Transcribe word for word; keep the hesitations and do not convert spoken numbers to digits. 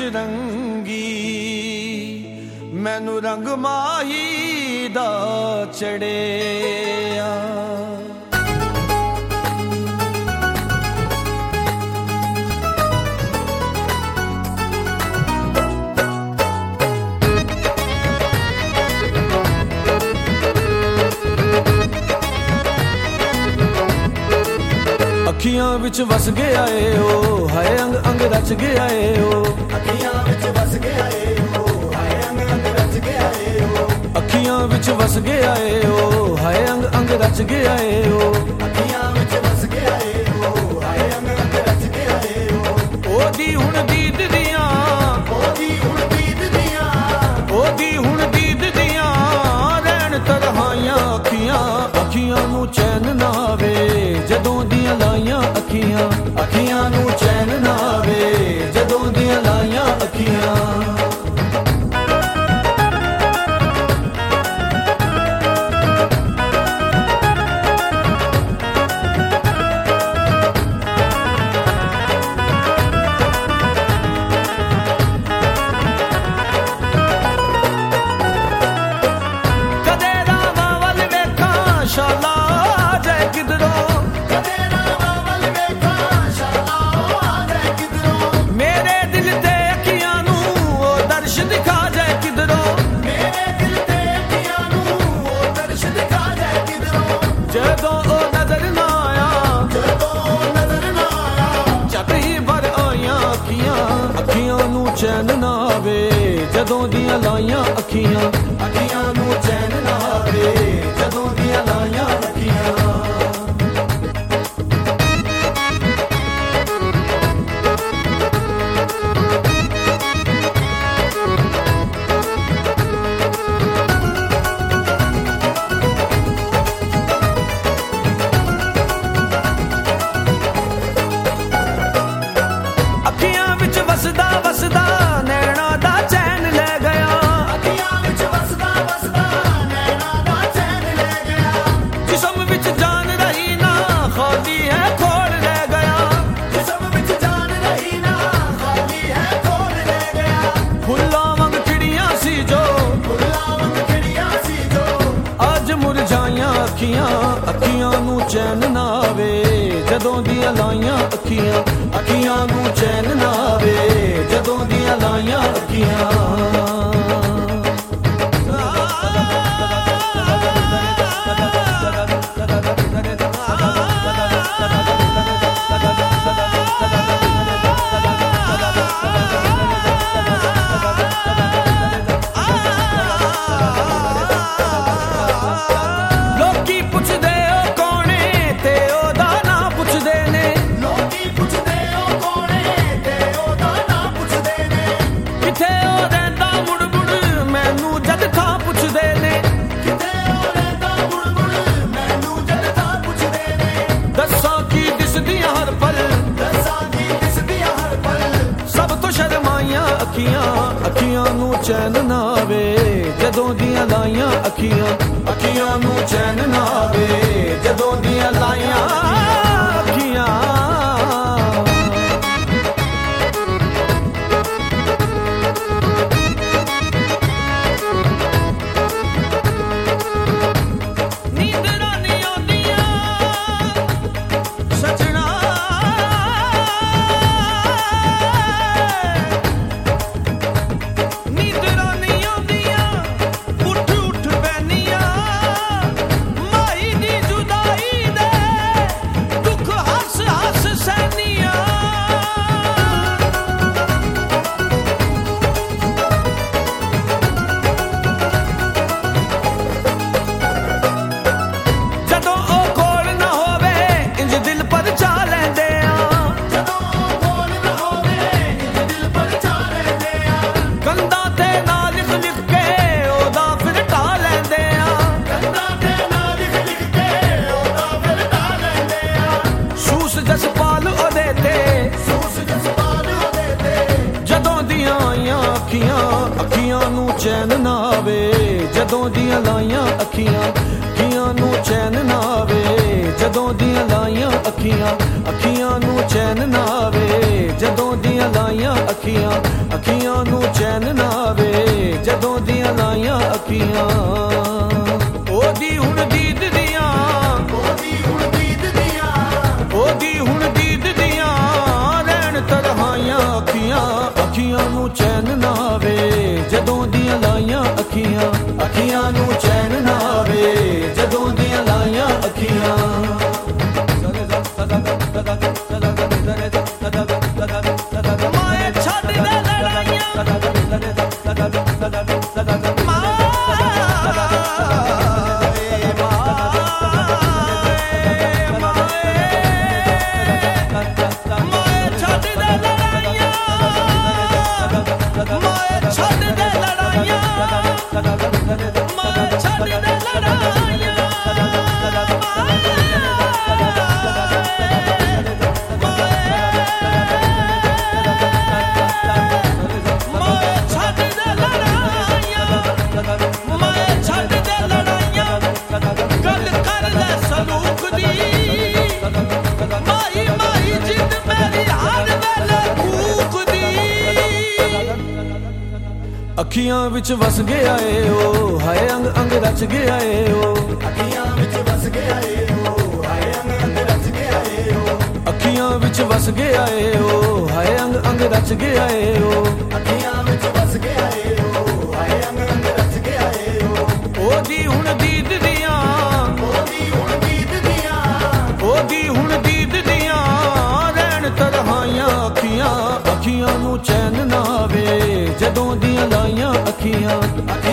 ਰੰਗੀ ਮੈਨੂੰ ਰੰਗ ਮਾਹੀ ਦਾ ਚੜਿਆ। ਅੱਖੀਆਂ ਵਿੱਚ ਵਸ ਗਿਆ ਏ ਓ ਹਾਏ ਅੰਗ ਅੰਗ ਰਚ ਗਿਆ ਏ ਓ। ਅੱਖੀਆਂ ਵਿੱਚ ਵਸ ਗਿਆ ਏ ਓ ਹਾਏ ਅੰਗ ਅੰਗ ਰਚ ਗਿਆ ਏ ਓ। ਅੱਖੀਆਂ ਵਿੱਚ ਵਸ ਗਿਆ ਏ ਓ ਹਾਏ ਅੰਗ ਅੰਗ ਰਚ ਗਿਆ ਏ ਓ। ਅੱਖੀਆਂ ਵਿੱਚ ਵਸ ਗਿਆ ਏ ਓ ਹਾਏ ਅੰਗ ਅੰਗ ਰਚ ਗਿਆ ਏ ਓ। ਉਹਦੀ ਹੁਣ ਦੀਦ ਦੀਆਂ ਉਹਦੀ ਹੁਣ ਦੀਦ ਦੀਆਂ ਉਹਦੀ ਹੁਣ ਦੀਦ ਦੀਆਂ ਰਹਿਣ ਤਰਹਾਈਆਂ ਅੱਖੀਆਂ। ਅੱਖੀਆਂ ਨੂੰ ਚੈਨ ਨਾ ਆਵੇ ਜਦੋਂ ਦੀਆਂ ਲਾਈਆਂ ਅੱਖੀਆਂ। ਅੱਖੀਆਂ ਨੂੰ ਚੈਨ ਨਾ ਆਵੇ ਜਦੋਂ ਦੀਆਂ ਲਾਈਆਂ ਅੱਖੀਆਂ। ਕਦੇ ਰਾਵਾਂ ਵੱਲ ਵੇਖਾਂ ਸ਼ਾਲਾ ਜਾਏ ਕਿਧਰੋਂ। ਕਦੇ ਰਾਵਾਂ ਵੱਲ ਵੇਖਾਂ ਸ਼ਾਲਾ ਜਾਏ ਕਿਧਰੋਂ। ਮੇਰੇ ਦਿਲ ਤੇ ਅੱਖੀਆਂ ਨੂੰ ਉਹ ਦਰਸ਼ ਦਿਖਾ ਜਾਏ ਕਿਧਰੋਂ। ਮੇਰੇ ਦਿਲ ਤੇ ਅੱਖੀਆਂ ਨੂੰ ਉਹ ਦਰਸ਼ ਦਿਖਾ ਜਾਏ ਕਿਧਰੋਂ। ਜਦੋਂ ਉਹ ਨਜ਼ਰ ਨਾ ਆਇਆ ਜਦੋਂ ਉਹ ਨਜ਼ਰ ਨਾ ਆਇਆ ਝੱਟ ਭਰ ਆਈਆਂ ਅੱਖੀਆਂ। ਅੱਖੀਆਂ ਨੂੰ ਚੈਨ ਨਾ ਆਵੇ ਜਦੋਂ ਦੀਆਂ ਲਾਈਆਂ ਅੱਖੀਆਂ। ਅੱਖੀਆਂ ਨੂੰ ਚੈਨ ਨਾ ਆਵੇ ਜਦੋਂ ਦੀਆਂ ਲਾਈਆਂ ਅੱਖੀਆਂ। ਅੱਖੀਆਂ ਵਿੱਚ ਵਸਦਾ ਵਸਦਾ ਨੈਣਾ ਦਾ ਚੈਨ ਲੈ ਗਿਆ। ਅੱਖੀਆਂ ਵਿੱਚ ਵਸਦਾ ਵਸਦਾ ਨੈਣਾ ਦਾ ਚੈਨ ਲੈ ਗਿਆ। ਜਿਸਮ ਵਿੱਚ ਜਾਨ ਰਹੀ ਨਾ ਖਾਲੀ ਹੈ ਖੋਲ ਰਹਿ ਗਿਆ। ਜਿਸਮ ਵਿੱਚ ਜਾਨ ਰਹੀ ਨਾ ਖਾਲੀ ਹੈ ਖੋਲ ਰਹਿ ਗਿਆ। ਫੁੱਲਾਂ ਵਾਂਗ ਖਿੜੀਆਂ ਸੀ ਜੋ ਫੁੱਲਾਂ ਵਾਂਗ ਖਿੜੀਆਂ ਸੀ ਜੋ ਅੱਜ ਮੁਰਝਾਈਆਂ ਅੱਖੀਆਂ। ਅੱਖੀਆਂ ਨੂੰ ਚੈਨ ਨਾ ਆਵੇ ਜਦੋਂ ਦੀਆਂ ਲਾਈਆਂ ਅੱਖੀਆਂ। ਅੱਖੀਆਂ ਨੂੰ ਚੈਨ ਨਾ ਆਵੇ ਜਦੋਂ ਦੀਆਂ ਲਾਈਆਂ ਅੱਖੀਆਂ। ਲੋਕੀ ਪੁੱਛਦੇ ਉਹ ਕੌਣ ਏ ਤੇ ਉਹਦਾ ਨਾਂ ਪੁੱਛਦੇ ਨੇ। ਲੋਕੀ ਪੁੱਛਦੇ ਉਹ ਕੌਣ ਏ ਤੇ ਉਹਦਾ ਨਾਂ ਪੁੱਛਦੇ ਨੇ। ਕਿੱਥੇ ਉਹ ਰਹਿੰਦਾ ਮੁੜ ਮੁੜ ਮੈਨੂੰ ਜਦ ਥਾਂ ਪੁੱਛਦੇ ਨੇ। ਕਿਤੇ ਉਹ ਰਹਿੰਦਾ ਮੁੜ ਮੁੜ ਮੈਨੂੰ ਜਦ ਥਾਂ ਪੁੱਛਦੇ ਨੇ। ਦੱਸਾਂ ਕੀ ਦਿਸਦੀਆਂ ਹਰ ਪਲ ਦੱਸਾਂ ਕੀ ਦਿਸਦੀਆਂ ਹਰ ਪਲ ਸਭ ਤੋਂ ਸ਼ਰਮਾਈਆਂ ਅੱਖੀਆਂ। ਅੱਖੀਆਂ ਨੂੰ ਚੈਨ ਨਾ ਆਵੇ ਜਦੋਂ ਦੀਆਂ ਲਾਈਆਂ ਅੱਖੀਆਂ। ਅੱਖੀਆਂ ਨੂੰ ਚੈਨ ਨਾ ਆਵੇ ਜਦੋਂ ਦੀਆਂ ਲਾਈਆਂ ਅੱਖੀਆਂ। ਨੀਂਦਰਾਂ ਨਹੀਂ ਆਉਂਦੀਆਂ ਸਜਣਾ ਨੀਂਦਰਾਂ ਨਹੀਂ ਆਉਂਦੀਆਂ ਉੱਠ ਉੱਠ ਬੈਨੀਆਂ। ਮਾਈ ਦੀ ਜੁਦਾਈ ਦੇ ਦੁੱਖ ਹੱਸ ਹੱਸ ਸਹਿਨੀਆਂ। ਜਦੋਂ ਉਹ ਕੋਲ ਨਾ ਹੋਵੇ ਇੰਜ ਦਿਲ ਪਰਚਾ ਲੈਂਦੇ ਆ। ਜਦੋਂ ਉਹ ਕੋਲ ਨਾ ਹੋਵੇ ਇੰਜ ਦਿਲ ਪਰਚਾ ਲੈਂਦੇ ਆ। ਕੰਧਾਂ ਤੇ ਨਾਂ ਲਿਖ ਲਿਖ ਕੇ ਉਹਦਾ ਫਿਰ ਢਾ ਲੈਂਦੇ ਆ। ਕੰਧਾਂ ਤੇ ਨਾਂ ਲਿਖ ਲਿਖ ਕੇ ਉਹਦਾ ਫਿਰ ਢਾ ਲੈਂਦੇ ਆ। ਸੂਸ ਜਸਪਾਲ ਉਹਦੇ ਤੇ ਸੂਸ ਜਸਪਾਲ ਉਹਦੇ ਤੇ ਜਦੋਂ ਦੀਆਂ ਆਈਆਂ ਅੱਖੀਆਂ। ਅੱਖੀਆਂ ਨੂੰ ਚੈਨ ਨਾ ਆਵੇ ਜਦੋਂ ਦੀਆਂ ਲਾਈਆਂ ਅੱਖੀਆਂ। ਅੱਖੀਆਂ ਨੂੰ ਚੈਨ ਨਾ ਆਵੇ ਜਦੋਂ ਦੀਆਂ ਲਾਈਆਂ ਅੱਖੀਆਂ। ਅੱਖੀਆਂ ਨੂੰ ਚੈਨ ਨਾ ਆਵੇ ਜਦੋਂ ਦੀਆਂ ਦੀਆਂ ਲਾਈਆਂ ਅੱਖੀਆਂ ਅੱਖੀਆਂ ਨੂੰ ਚੈਨ ਨਾ ਆਵੇ ਜਦੋਂ ਦੀਆਂ ਲਾਈਆਂ ਅੱਖੀਆਂ ਉਹਦੀ ਹੁਣ ਦੀਦ ਦੀਆਂ ਉਹਦੀ ਹੁਣ ਦੀਦ ਦੀਆਂ ਉਹਦੀ ਹੁਣ ਦੀਦ ਦੀਆਂ ਰਹਿਣ ਤਨਹਾਈਆਂ ਅੱਖੀਆਂ ਅੱਖੀਆਂ ਨੂੰ ਚੈਨ ਨਾ ਆਵੇ ਜਦੋਂ ਦੀਆਂ ਲਾਈਆਂ ਅੱਖੀਆਂ ਅੱਖੀਆਂ ਨੂੰ ਚੈਨ ਨਾ ਆਵੇ ਜਦੋਂ ਦੀਆਂ ਲਾਈਆਂ ਅੱਖੀਆਂ ਮਾਏ ਛੱਡ ਦੇ ਲੜਾਈਆਂ ਅੱਖੀਆਂ ਵਿੱਚ ਵਸ ਗਿਆ ਏ ਓ ਹਾਏ ਅੰਗ ਅੰਗ ਰਚ ਗਿਆ ਏ ਓ ਅੱਖੀਆਂ ਵਿੱਚ ਵਸ ਗਿਆ ਏ ਓ ਹਾਏ ਅੰਗ ਅੰਗ ਰਚ ਗਿਆ ਏ ਓ ਅੱਖੀਆਂ ਵਿੱਚ ਵਸ ਗਿਆ ਏ ਓ ਹਾਏ ਅੰਗ ਅੰਗ ਰਚ ਗਿਆ ਏ ਓ ਅੱਖੀਆਂ ਵਿੱਚ ਵਸ ਗਿਆ ਏ ਓ ਹਾਏ ਅੰਗ ਅੰਗ ਰਚ ਗਿਆ ਏ ਓ ਉਹਦੀ ਹੁਣ ਦੀਦ ਦੀਆਂ ਉਹਦੀ ਹੁਣ ਦੀਦ ਦੀਆਂ ਉਹਦੀ ਹੁਣ ਦੀਦ ਦੀਆਂ ਰਹਿਣ ਤਨਹਾਈਆਂ ਅੱਖੀਆਂ ਅੱਖੀਆਂ ਨੂੰ ਚੈਨ ਨਾ ਆਵੇ ਜਦੋਂ ਦੀਆਂ ਲਾਈਆਂ ਅੱਖੀਆਂ